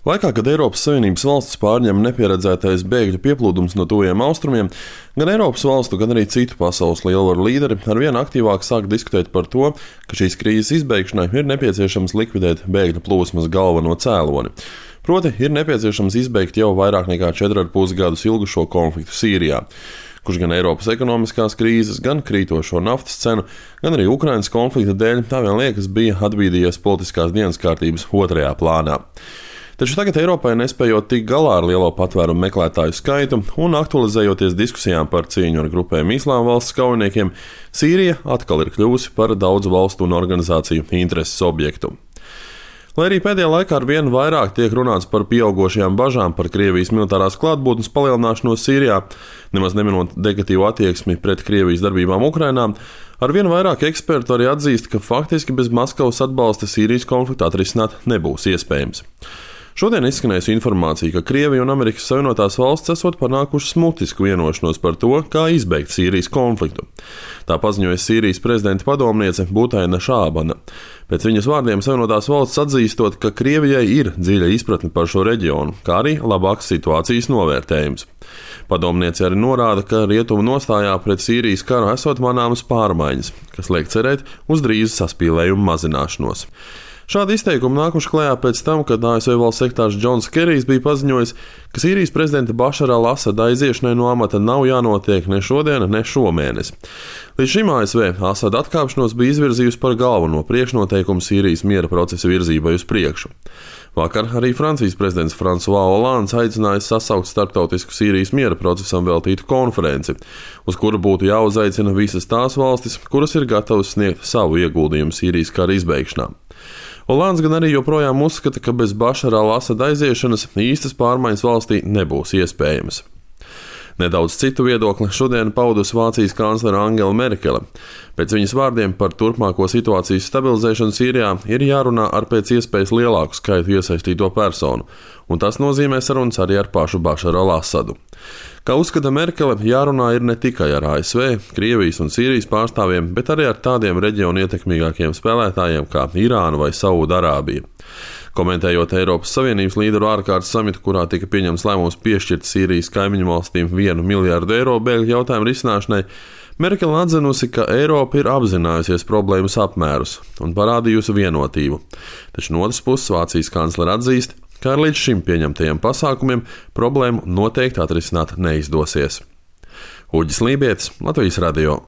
Laikā, kad Eiropas Savienības valstis pārņem nepieredzētais bēgļu pieplūdums no tuvajiem austrumiem, gan Eiropas valstu, gan arī citu pasaules lielvaru līderi arvien aktīvāk sāk diskutēt par to, ka šīs krīzes izbeigšanai ir nepieciešams likvidēt bēgļu plūsmas galveno cēloni. Proti, ir nepieciešams izbeigt jau vairāk nekā 4,5 gadus ilgušo konfliktu Sīrijā, kurš gan Eiropas ekonomiskās krīzes, gan krītošo naftas cenu, gan arī Ukrainas konflikta dēļ tā vien liekas bija atbīdījies politiskās dienas kārtības otrajā plānā. Taču tagad Eiropai nespējot tikt galā ar lielo patvērumu meklētāju skaitu un aktualizējoties diskusijām par cīņu ar grupēm Islāma valsts kaujiniekiem, Sīrija atkal ir kļuvusi par daudzu valstu un organizāciju intereses objektu. Lai arī pēdējā laikā arvien vairāk tiek runāts par pieaugošajām bažām par Krievijas militārās klātbūtnes palielināšanos Sīrijā, nemaz neminot negatīvu attieksmi pret Krievijas darbībām Ukrainā, arvien vairāk ekspertu arī atzīst, ka faktiski bez Maskavas atbalsta Sīrijas konfliktu atrisināt nebūs iespējams. Šodien izskanējusi informācija, ka Krievija un Amerikas Savienotās valstis esot panākušas mutisku vienošanos par to, kā izbeigt Sīrijas konfliktu. Tā paziņoja Sīrijas prezidenta padomniece Butaina Šābana. Pēc viņas vārdiem Savienotās valstis atzīstot, ka Krievijai ir dziļa izpratne par šo reģionu, kā arī labāks situācijas novērtējums. Padomniece arī norāda, ka rietumu nostājā pret Sīrijas karu esot manāmas pārmaiņas, kas liek cerēt uz drīzu saspīlējumu mazināšanos. Šādi izteikumi nākuši klajā pēc tam, kad ASV valsts sekretārs Džons Kerijs bija paziņojis, ka Sīrijas prezidenta Bašara al-Asada aiziešanai no amata nav jānotiek ne šodien, ne šomēnes. Līdz šim ASV Asada atkāpšanos bija izvirzījusi par galveno priekšnoteikumu Sīrijas miera procesa virzībai uz priekšu. Vakar arī Francijas prezidents François Hollands aicināja sasaukt starptautisku Sīrijas miera procesam veltītu konferenci, uz kuru būtu jāuzaicina visas tās valstis, kuras ir gatavas sniegt savu ieguldījumu Sīrijas kara izbeigšanā. Hollands gan arī joprojām uzskata, ka bez Bašara al-Asada aiziešanas īstas pārmaiņas valstī nebūs iespējamas. Nedaudz citu viedokli šodien paudusi Vācijas kanclere Angela Merkele. Pēc viņas vārdiem par turpmāko situācijas stabilizēšanu Sīrijā ir jārunā ar pēc iespējas lielāku skaitu iesaistīto personu, un tas nozīmē sarunas arī ar pašu Bašaru al-Asadu. Kā uzskata Merkele, jārunā ir ne tikai ar ASV, Krievijas un Sīrijas pārstāvjiem, bet arī ar tādiem reģionu ietekmīgākiem spēlētājiem kā Irāna vai Saūdarābija. Komentējot Eiropas Savienības līderu ārkārtas samitu, kurā tika pieņemts lēmums piešķirt Sīrijas kaimiņu valstīm 1 miljārdu eiro bēgļu jautājumu risināšanai, Merkele atzinusi, ka Eiropa ir apzinājusies problēmas apmērus un parādījusi vienotību. Taču no otras puses Vācijas kanclere atzīst, ka ar līdz šim pieņemtajiem pasākumiem problēmu noteikti atrisināt neizdosies. Uģis Lībietis, Latvijas radio.